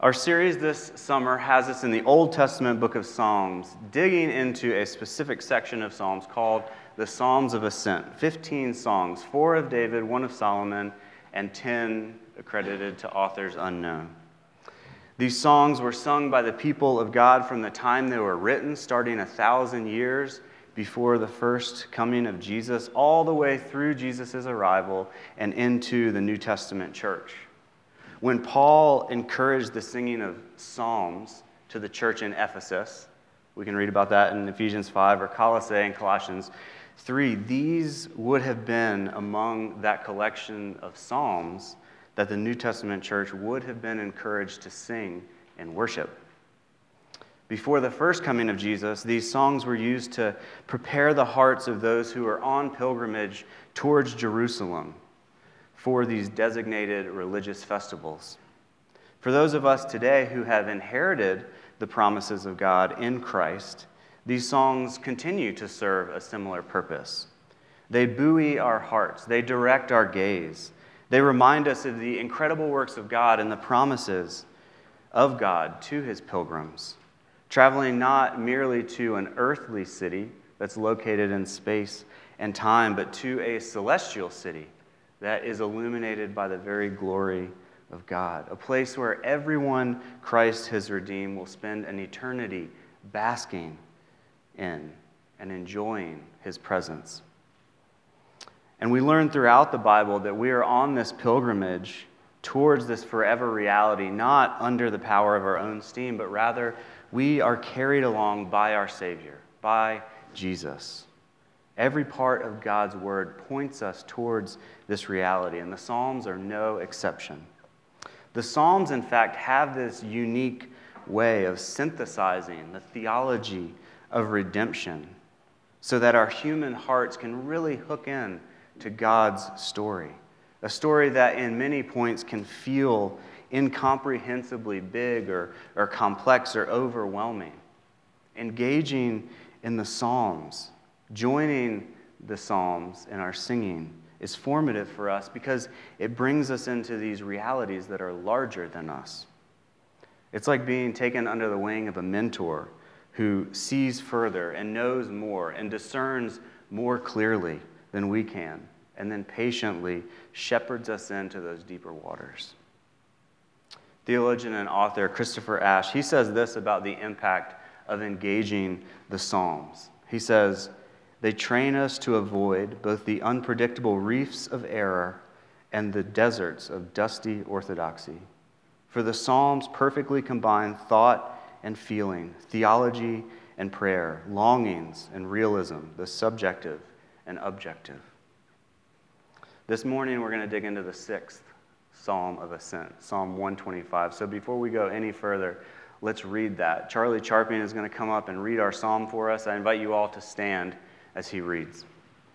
Our series this summer has us in the Old Testament book of Psalms, digging into a specific section of Psalms called the Psalms of Ascent. 15 songs, 4 of David, 1 of Solomon, and 10 accredited to authors unknown. These songs were sung by the people of God from the time they were written, starting 1,000 years before the first coming of Jesus, all the way through Jesus' arrival and into the New Testament church. When Paul encouraged the singing of psalms to the church in Ephesus, we can read about that in Ephesians 5 or Colossae and Colossians 3, these would have been among that collection of psalms that the New Testament church would have been encouraged to sing and worship. Before the first coming of Jesus, these songs were used to prepare the hearts of those who were on pilgrimage towards Jerusalem for these designated religious festivals. For those of us today who have inherited the promises of God in Christ, these songs continue to serve a similar purpose. They buoy our hearts. They direct our gaze. They remind us of the incredible works of God and the promises of God to his pilgrims, traveling not merely to an earthly city that's located in space and time, but to a celestial city that is illuminated by the very glory of God, a place where everyone Christ has redeemed will spend an eternity basking in and enjoying his presence. And we learn throughout the Bible that we are on this pilgrimage towards this forever reality, not under the power of our own steam, but rather we are carried along by our Savior, by Jesus. Every part of God's word points us towards this reality, and the Psalms are no exception. The Psalms, in fact, have this unique way of synthesizing the theology of redemption so that our human hearts can really hook in to God's story, a story that in many points can feel incomprehensibly big or complex or overwhelming. Engaging in the Psalms, joining the Psalms in our singing is formative for us because it brings us into these realities that are larger than us. It's like being taken under the wing of a mentor who sees further and knows more and discerns more clearly than we can, and then patiently shepherds us into those deeper waters. Theologian and author Christopher Ash, he says this about the impact of engaging the Psalms. He says, "They train us to avoid both the unpredictable reefs of error and the deserts of dusty orthodoxy. For the Psalms perfectly combine thought and feeling, theology and prayer, longings and realism, the subjective and objective." This morning we're going to dig into the 6th Psalm of Ascent, Psalm 125. So before we go any further, let's read that. Charlie Charpian is going to come up and read our psalm for us. I invite you all to stand as he reads.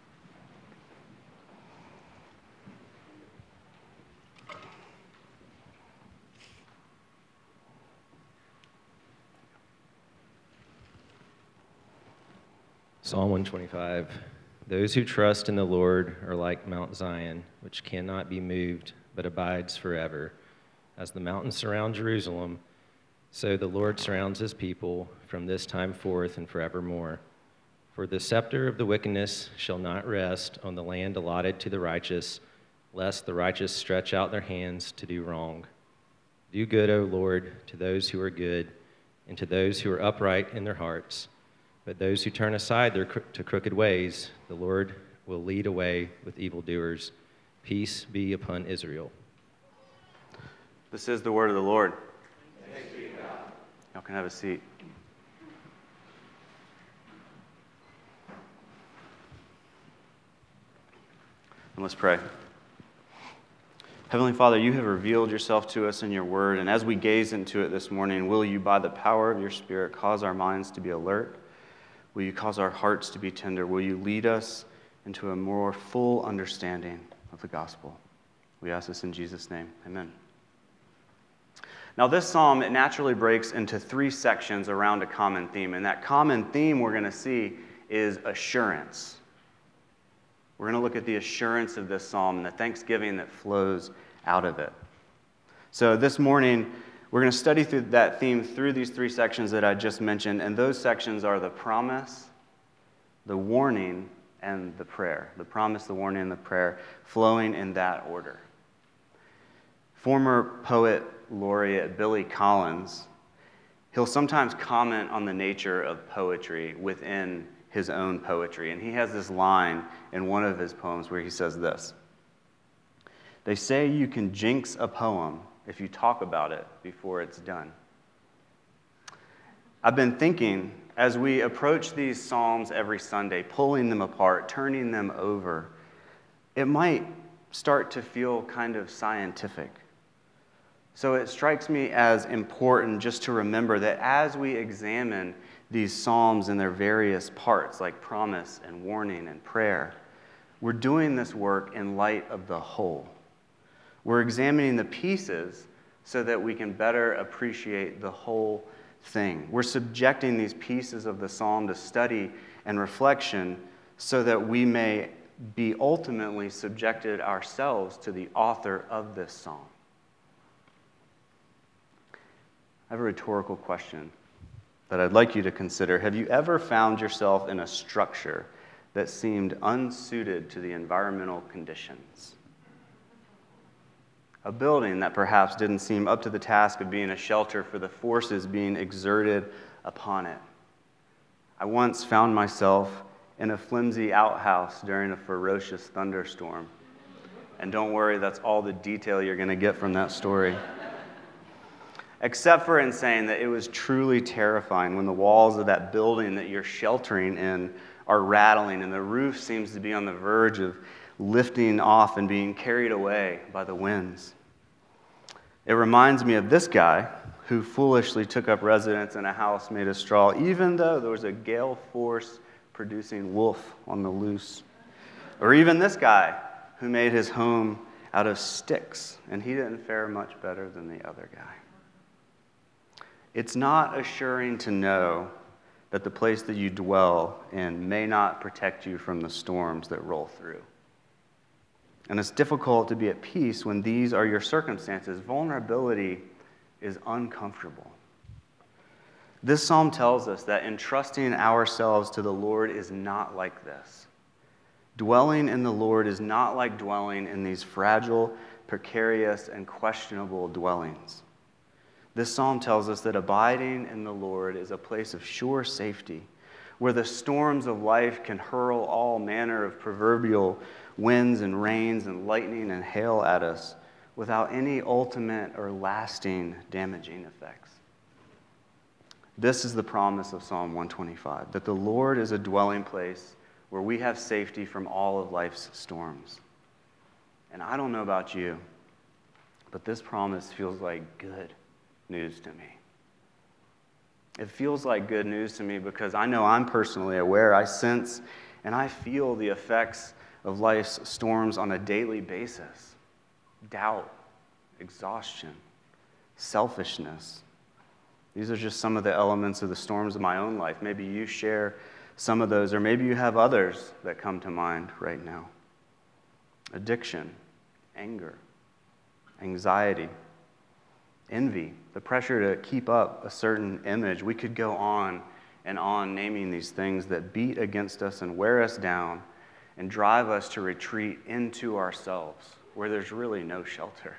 Psalm 125. Those who trust in the Lord are like Mount Zion, which cannot be moved, but abides forever. As the mountains surround Jerusalem, so the Lord surrounds his people from this time forth and forevermore. For the scepter of the wickedness shall not rest on the land allotted to the righteous, lest the righteous stretch out their hands to do wrong. Do good, O Lord, to those who are good, and to those who are upright in their hearts. But those who turn aside to crooked ways, the Lord will lead away with evildoers. Peace be upon Israel. This is the word of the Lord. Thanks be to God. Y'all can have a seat. And let's pray. Heavenly Father, you have revealed yourself to us in your word, and as we gaze into it this morning, will you, by the power of your Spirit, cause our minds to be alert? Will you cause our hearts to be tender? Will you lead us into a more full understanding of the gospel? We ask this in Jesus' name. Amen. Now, this psalm, it naturally breaks into 3 sections around a common theme, and that common theme we're going to see is assurance. We're going to look at the assurance of this psalm and the thanksgiving that flows out of it. So this morning, We're going to study through that theme through these three sections that I just mentioned, and those sections are the promise, the warning, and the prayer. The promise, the warning, and the prayer, flowing in that order. Former poet laureate Billy Collins, he'll sometimes comment on the nature of poetry within his own poetry, and he has this line in one of his poems where he says this: "They say you can jinx a poem if you talk about it before it's done." I've been thinking, as we approach these Psalms every Sunday, pulling them apart, turning them over, it might start to feel kind of scientific. So it strikes me as important just to remember that as we examine these Psalms in their various parts, like promise and warning and prayer, we're doing this work in light of the whole. We're examining the pieces so that we can better appreciate the whole thing. We're subjecting these pieces of the psalm to study and reflection so that we may be ultimately subjected ourselves to the author of this psalm. I have a rhetorical question that I'd like you to consider. Have you ever found yourself in a structure that seemed unsuited to the environmental conditions? A building that perhaps didn't seem up to the task of being a shelter for the forces being exerted upon it. I once found myself in a flimsy outhouse during a ferocious thunderstorm. And don't worry, that's all the detail you're going to get from that story. Except for in saying that it was truly terrifying when the walls of that building that you're sheltering in are rattling and the roof seems to be on the verge of lifting off and being carried away by the winds. It reminds me of this guy who foolishly took up residence in a house made of straw, even though there was a gale force producing wolf on the loose. Or even this guy who made his home out of sticks, and he didn't fare much better than the other guy. It's not assuring to know that the place that you dwell in may not protect you from the storms that roll through. And it's difficult to be at peace when these are your circumstances. Vulnerability is uncomfortable. This psalm tells us that entrusting ourselves to the Lord is not like this. Dwelling in the Lord is not like dwelling in these fragile, precarious, and questionable dwellings. This psalm tells us that abiding in the Lord is a place of sure safety, where the storms of life can hurl all manner of proverbial winds and rains and lightning and hail at us without any ultimate or lasting damaging effects. This is the promise of Psalm 125, that the Lord is a dwelling place where we have safety from all of life's storms. And I don't know about you, but this promise feels like good news to me. It feels like good news to me because I know I'm personally aware, I sense, and I feel the effects of life's storms on a daily basis. Doubt, exhaustion, selfishness. These are just some of the elements of the storms of my own life. Maybe you share some of those, or maybe you have others that come to mind right now. Addiction, anger, anxiety, envy, the pressure to keep up a certain image. We could go on and on naming these things that beat against us and wear us down and drive us to retreat into ourselves where there's really no shelter.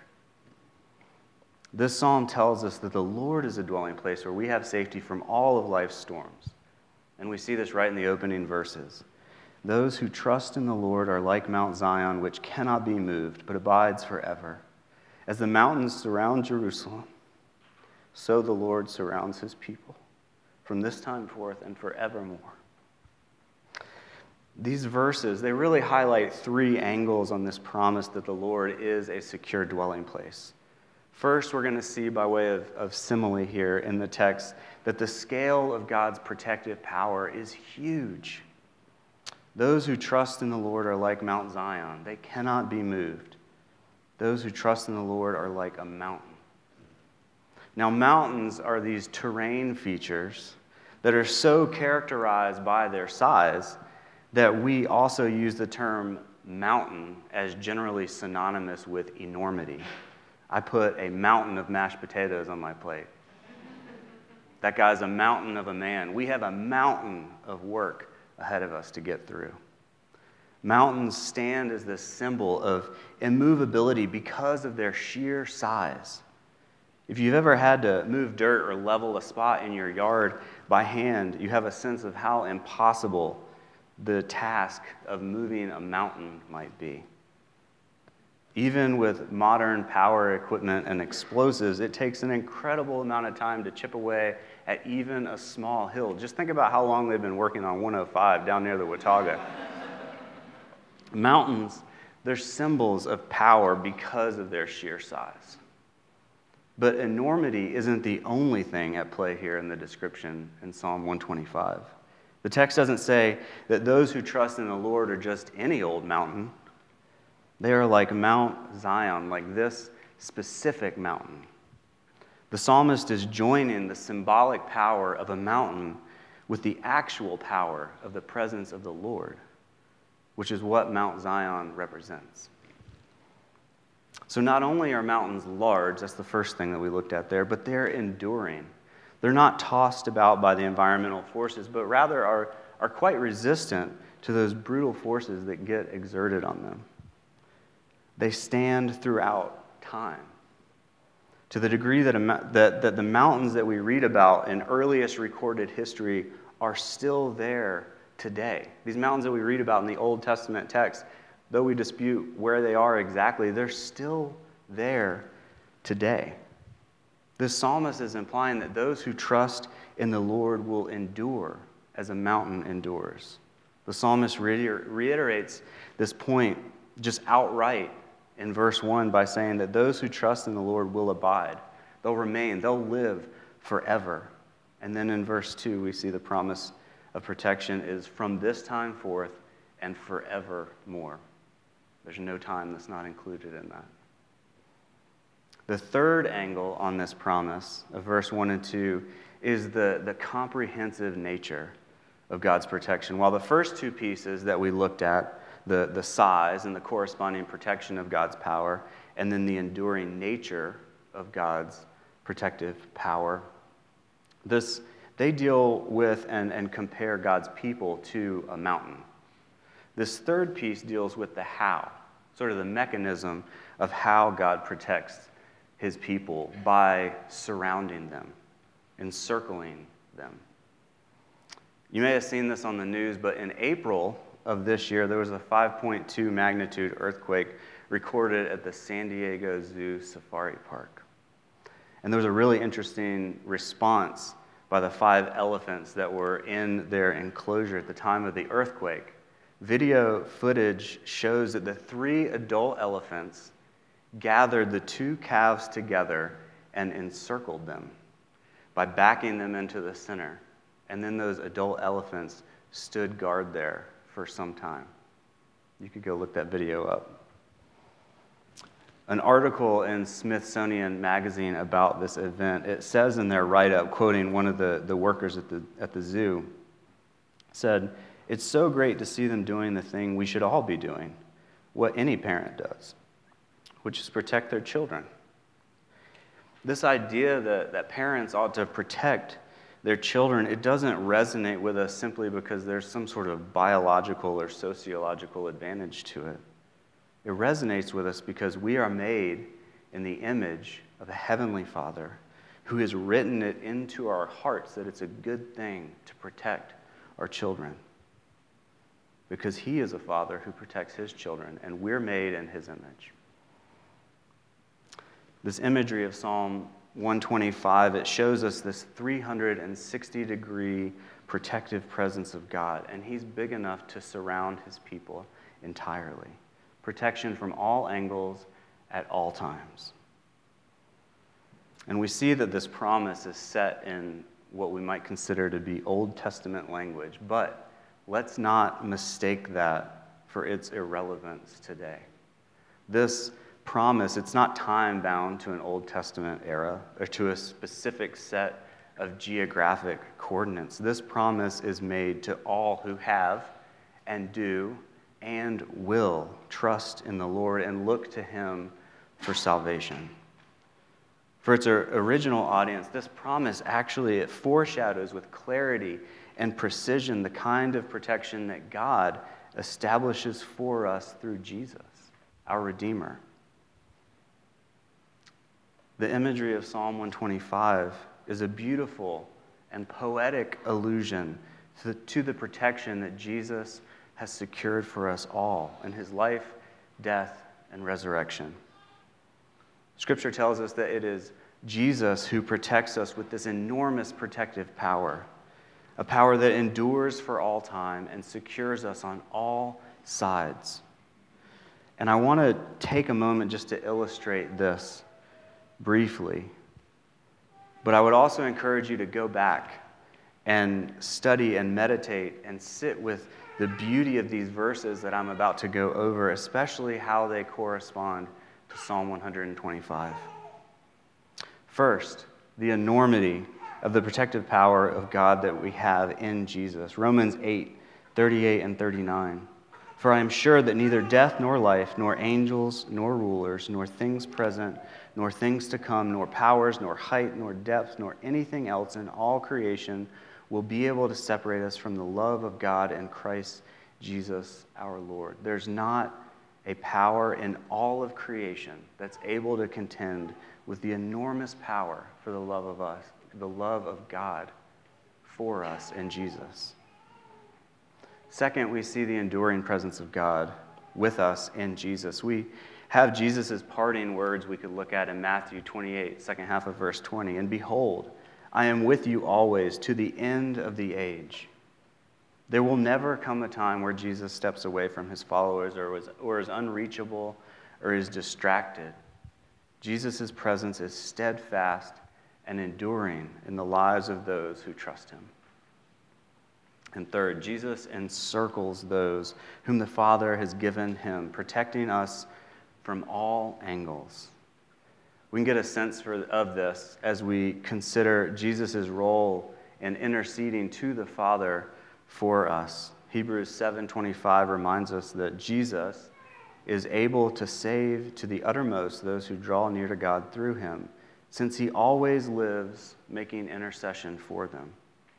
This psalm tells us that the Lord is a dwelling place where we have safety from all of life's storms. And we see this right in the opening verses. Those who trust in the Lord are like Mount Zion, which cannot be moved, but abides forever. As the mountains surround Jerusalem, so the Lord surrounds his people from this time forth and forevermore. These verses, they really highlight three angles on this promise that the Lord is a secure dwelling place. First, we're going to see by way of simile here in the text that the scale of God's protective power is huge. Those who trust in the Lord are like Mount Zion. They cannot be moved. Those who trust in the Lord are like a mountain. Now, mountains are these terrain features that are so characterized by their size that we also use the term mountain as generally synonymous with enormity. I put a mountain of mashed potatoes on my plate. That guy's a mountain of a man. We have a mountain of work ahead of us to get through. Mountains stand as this symbol of immovability because of their sheer size. If you've ever had to move dirt or level a spot in your yard by hand, you have a sense of how impossible the task of moving a mountain might be. Even with modern power equipment and explosives, it takes an incredible amount of time to chip away at even a small hill. Just think about how long they've been working on 105 down near the Watauga. Mountains, they're symbols of power because of their sheer size. But enormity isn't the only thing at play here in the description in Psalm 125. The text doesn't say that those who trust in the Lord are just any old mountain. They are like Mount Zion, like this specific mountain. The psalmist is joining the symbolic power of a mountain with the actual power of the presence of the Lord, which is what Mount Zion represents. So not only are mountains large, that's the first thing that we looked at there, but they're enduring. They're not tossed about by the environmental forces, but rather are quite resistant to those brutal forces that get exerted on them. They stand throughout time. To the degree that the mountains that we read about in earliest recorded history are still there today. These mountains that we read about in the Old Testament text, though we dispute where they are exactly, they're still there today. This psalmist is implying that those who trust in the Lord will endure as a mountain endures. The psalmist reiterates this point just outright in verse 1 by saying that those who trust in the Lord will abide. They'll remain. They'll live forever. And then in verse 2, we see the promise of protection is from this time forth and forevermore. There's no time that's not included in that. The third angle on this promise of verse 1 and 2 is the comprehensive nature of God's protection. While the first two pieces that we looked at, the size and the corresponding protection of God's power, and then the enduring nature of God's protective power, they deal with and compare God's people to a mountain. This third piece deals with the how, sort of the mechanism of how God protects his people by surrounding them, encircling them. You may have seen this on the news, but in April of this year, there was a 5.2 magnitude earthquake recorded at the San Diego Zoo Safari Park. And there was a really interesting response by the 5 elephants that were in their enclosure at the time of the earthquake. Video footage shows that the 3 adult elephants gathered the 2 calves together and encircled them by backing them into the center. And then those adult elephants stood guard there for some time. You could go look that video up. An article in Smithsonian Magazine about this event, it says in their write-up, quoting one of the workers at the zoo, said, "It's so great to see them doing the thing we should all be doing, what any parent does, which is protect their children." This idea that parents ought to protect their children, it doesn't resonate with us simply because there's some sort of biological or sociological advantage to it. It resonates with us because we are made in the image of a heavenly Father who has written it into our hearts that it's a good thing to protect our children. Because he is a father who protects his children, and we're made in his image. This imagery of Psalm 125, it shows us this 360-degree protective presence of God, and he's big enough to surround his people entirely. Protection from all angles at all times. And we see that this promise is set in what we might consider to be Old Testament language, but let's not mistake that for its irrelevance today. This promise, it's not time-bound to an Old Testament era or to a specific set of geographic coordinates. This promise is made to all who have and do and will trust in the Lord and look to him for salvation. For its original audience, this promise actually it foreshadows with clarity and precision the kind of protection that God establishes for us through Jesus, our Redeemer. The imagery of Psalm 125 is a beautiful and poetic allusion to the protection that Jesus has secured for us all in his life, death, and resurrection. Scripture tells us that it is Jesus who protects us with this enormous protective power, a power that endures for all time and secures us on all sides. And I want to take a moment just to illustrate this briefly. But I would also encourage you to go back and study and meditate and sit with the beauty of these verses that I'm about to go over, especially how they correspond to Psalm 125. First, the enormity of the protective power of God that we have in Jesus. Romans 8:38 and 39. For I am sure that neither death nor life, nor angels, nor rulers, nor things present, nor things to come, nor powers, nor height, nor depth, nor anything else in all creation will be able to separate us from the love of God and Christ Jesus our Lord. There's not a power in all of creation that's able to contend with the enormous power for the love of us, the love of God for us in Jesus. Second, we see the enduring presence of God with us in Jesus. We have Jesus' parting words we could look at in Matthew 28, second half of verse 20. And behold, I am with you always to the end of the age. There will never come a time where Jesus steps away from his followers or is unreachable or is distracted. Jesus' presence is steadfast and enduring in the lives of those who trust him. And third, Jesus encircles those whom the Father has given him, protecting us from all angles. We can get a sense of this as we consider Jesus' role in interceding to the Father for us. Hebrews 7:25 reminds us that Jesus is able to save to the uttermost those who draw near to God through him, since he always lives making intercession for them.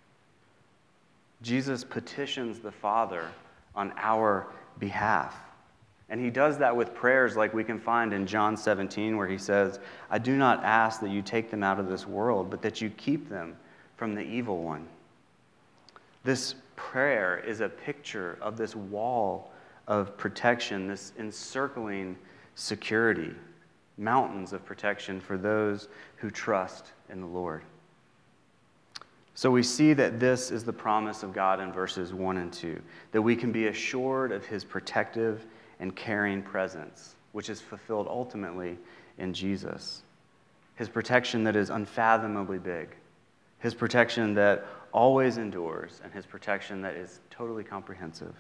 Jesus petitions the Father on our behalf. And he does that with prayers like we can find in John 17, where he says, I do not ask that you take them out of this world, but that you keep them from the evil one. This prayer is a picture of this wall of protection, this encircling security, mountains of protection for those who trust in the Lord. So we see that this is the promise of God in verses 1 and 2, that we can be assured of his protective and caring presence, which is fulfilled ultimately in Jesus. His protection that is unfathomably big, his protection that always endures, and his protection that is totally comprehensive.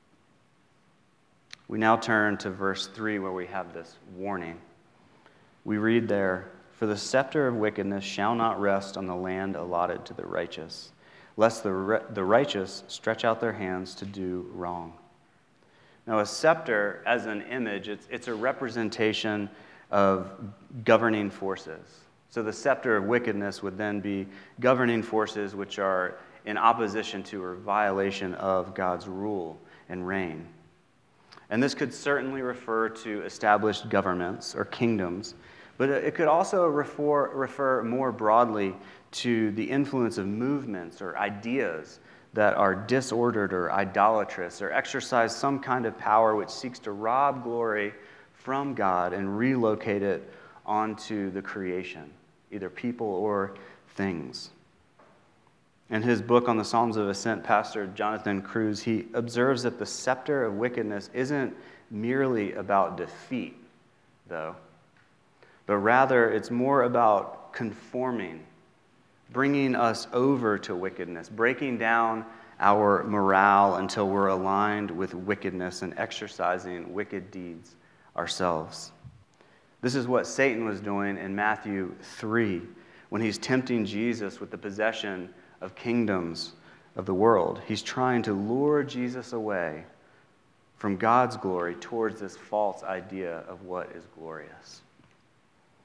We now turn to verse 3, where we have this warning. We read there, for the scepter of wickedness shall not rest on the land allotted to the righteous, lest the righteous stretch out their hands to do wrong. Now, a scepter, as an image, it's a representation of governing forces. So the scepter of wickedness would then be governing forces which are in opposition to or violation of God's rule and reign. And this could certainly refer to established governments or kingdoms, but it could also refer more broadly to the influence of movements or ideas that are disordered or idolatrous or exercise some kind of power which seeks to rob glory from God and relocate it onto the creation, either people or things. In his book on the Psalms of Ascent, Pastor Jonathan Cruz, he observes that the scepter of wickedness isn't merely about defeat, though, but rather it's more about conforming, bringing us over to wickedness, breaking down our morale until we're aligned with wickedness and exercising wicked deeds ourselves. This is what Satan was doing in Matthew 3 when he's tempting Jesus with the possession of kingdoms of the world. He's trying to lure Jesus away from God's glory towards this false idea of what is glorious.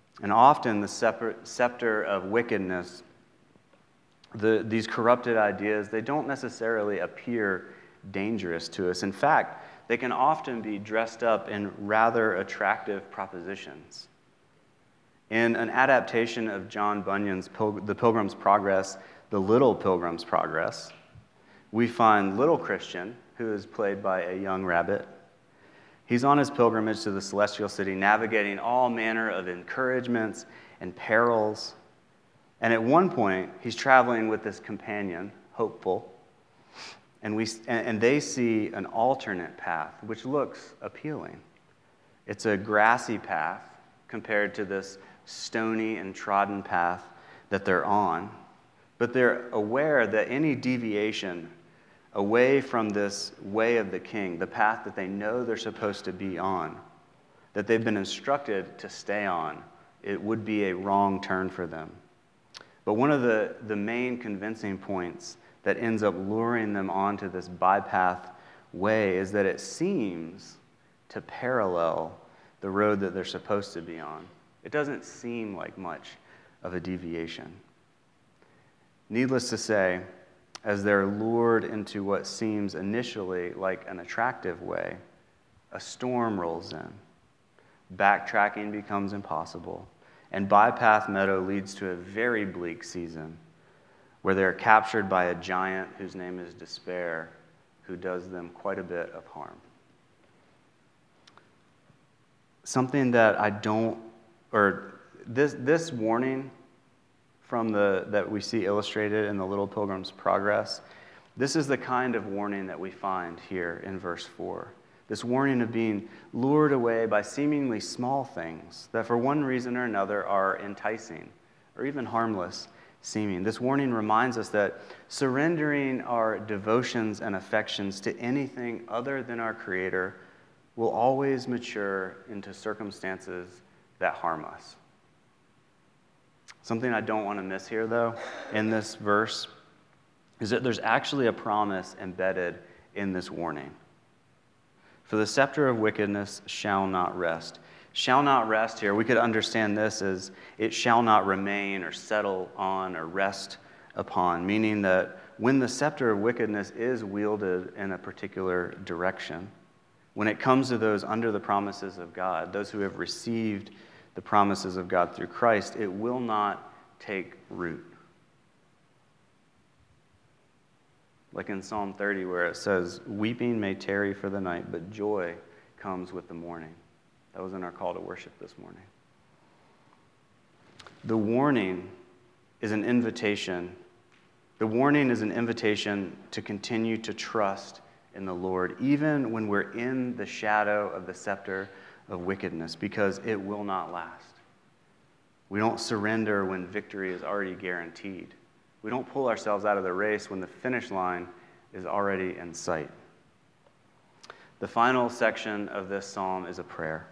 And often the scepter of wickedness, these corrupted ideas, they don't necessarily appear dangerous to us. In fact, they can often be dressed up in rather attractive propositions. In an adaptation of John Bunyan's The Pilgrim's Progress, The Little Pilgrim's Progress, we find little Christian, who is played by a young rabbit. He's on his pilgrimage to the celestial city, navigating all manner of encouragements and perils. And at one point, he's traveling with this companion, Hopeful, and they see an alternate path, which looks appealing. It's a grassy path compared to this stony and trodden path that they're on. But they're aware that any deviation away from this way of the king, the path that they know they're supposed to be on, that they've been instructed to stay on, it would be a wrong turn for them. But one of the main convincing points that ends up luring them onto this bypath way is that it seems to parallel the road that they're supposed to be on. It doesn't seem like much of a deviation. Needless to say, as they're lured into what seems initially like an attractive way, a storm rolls in. Backtracking becomes impossible, and Bypath Meadow leads to a very bleak season where they're captured by a giant whose name is Despair, who does them quite a bit of harm. Something that this warning that we see illustrated in the Little Pilgrim's Progress, this is the kind of warning that we find here in verse 4. This warning of being lured away by seemingly small things that for one reason or another are enticing or even harmless seeming. This warning reminds us that surrendering our devotions and affections to anything other than our Creator will always mature into circumstances that harm us. Something I don't want to miss here, though, in this verse, is that there's actually a promise embedded in this warning. For the scepter of wickedness shall not rest. Shall not rest here, we could understand this as it shall not remain or settle on or rest upon, meaning that when the scepter of wickedness is wielded in a particular direction, when it comes to those under the promises of God, those who have received the promises of God through Christ, it will not take root. Like in Psalm 30 where it says, weeping may tarry for the night, but joy comes with the morning. That was in our call to worship this morning. The warning is an invitation. The warning is an invitation to continue to trust in the Lord, even when we're in the shadow of the scepter of wickedness, because it will not last. We don't surrender when victory is already guaranteed. We don't pull ourselves out of the race when the finish line is already in sight. The final section of this psalm is a prayer.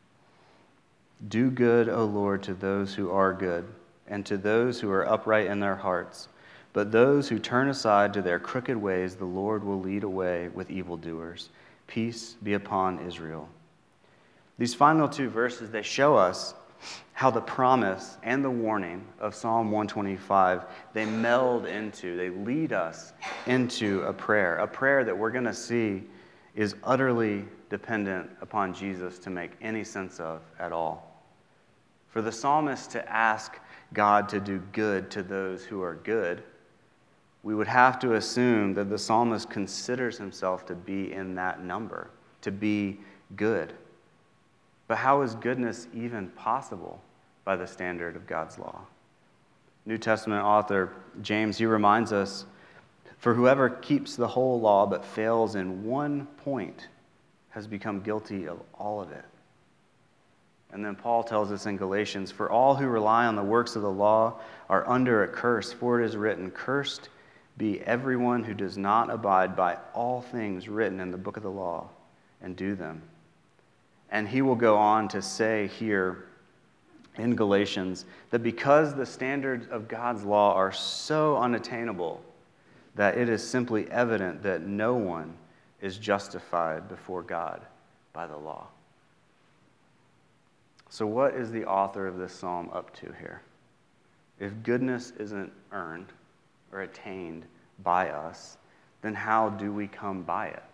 Do good, O Lord, to those who are good, and to those who are upright in their hearts. But those who turn aside to their crooked ways, the Lord will lead away with evildoers. Peace be upon Israel. These final two verses, they show us how the promise and the warning of Psalm 125, they lead us into a prayer that we're going to see is utterly dependent upon Jesus to make any sense of at all. For the psalmist to ask God to do good to those who are good, we would have to assume that the psalmist considers himself to be in that number, to be good. But how is goodness even possible by the standard of God's law? New Testament author James, he reminds us, for whoever keeps the whole law but fails in one point has become guilty of all of it. And then Paul tells us in Galatians, for all who rely on the works of the law are under a curse, for it is written, cursed be everyone who does not abide by all things written in the book of the law and do them. And he will go on to say here in Galatians that because the standards of God's law are so unattainable that it is simply evident that no one is justified before God by the law. So what is the author of this psalm up to here? If goodness isn't earned or attained by us, then how do we come by it?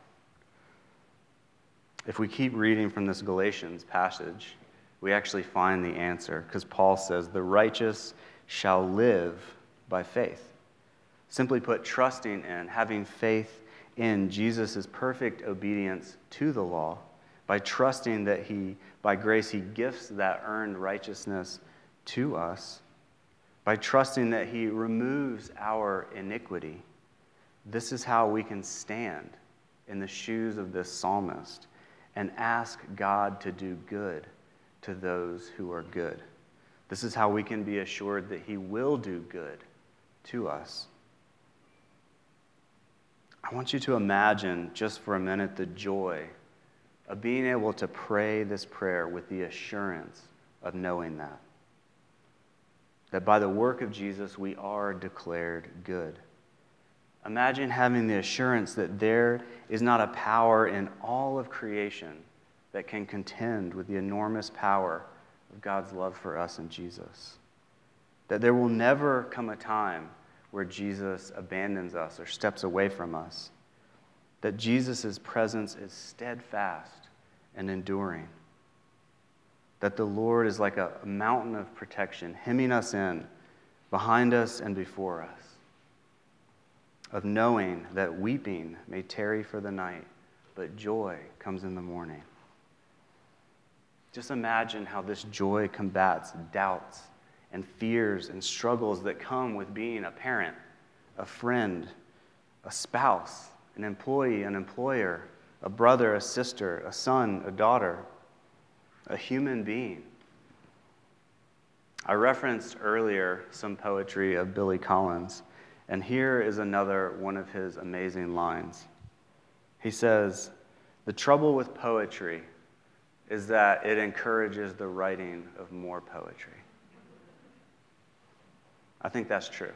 If we keep reading from this Galatians passage, we actually find the answer, because Paul says, the righteous shall live by faith. Simply put, trusting in, having faith in Jesus' perfect obedience to the law, by trusting that by grace, he gifts that earned righteousness to us, by trusting that he removes our iniquity. This is how we can stand in the shoes of this psalmist and ask God to do good to those who are good. This is how we can be assured that he will do good to us. I want you to imagine just for a minute the joy of being able to pray this prayer with the assurance of knowing that by the work of Jesus we are declared good. Imagine having the assurance that there is not a power in all of creation that can contend with the enormous power of God's love for us in Jesus. That there will never come a time where Jesus abandons us or steps away from us. That Jesus' presence is steadfast and enduring. That the Lord is like a mountain of protection, hemming us in, behind us and before us. Of knowing that weeping may tarry for the night, but joy comes in the morning. Just imagine how this joy combats doubts and fears and struggles that come with being a parent, a friend, a spouse, an employee, an employer, a brother, a sister, a son, a daughter, a human being. I referenced earlier some poetry of Billy Collins. And here is another one of his amazing lines. He says, "The trouble with poetry is that it encourages the writing of more poetry." I think that's true.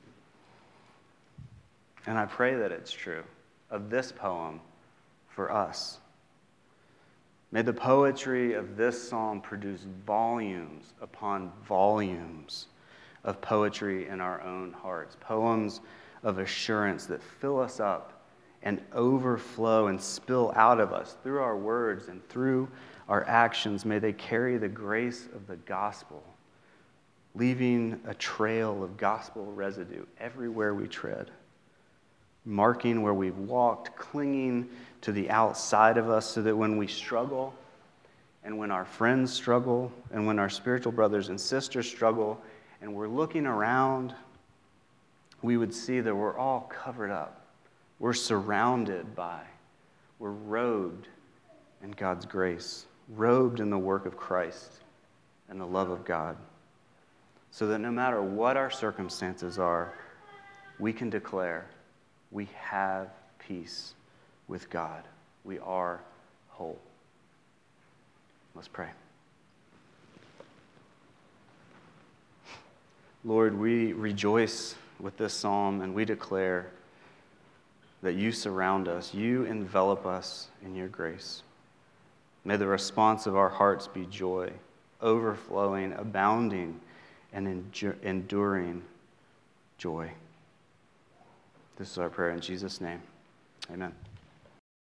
And I pray that it's true of this poem for us. May the poetry of this psalm produce volumes upon volumes of poetry in our own hearts, poems of assurance that fill us up and overflow and spill out of us through our words and through our actions. May they carry the grace of the gospel, leaving a trail of gospel residue everywhere we tread, marking where we've walked, clinging to the outside of us so that when we struggle and when our friends struggle and when our spiritual brothers and sisters struggle, and we're looking around, we would see that we're all covered up. We're surrounded by, we're robed in God's grace, robed in the work of Christ and the love of God. So that no matter what our circumstances are, we can declare we have peace with God. We are whole. Let's pray. Lord, we rejoice with this psalm and we declare that you surround us, you envelop us in your grace. May the response of our hearts be joy, overflowing, abounding, and enduring joy. This is our prayer in Jesus' name. Amen.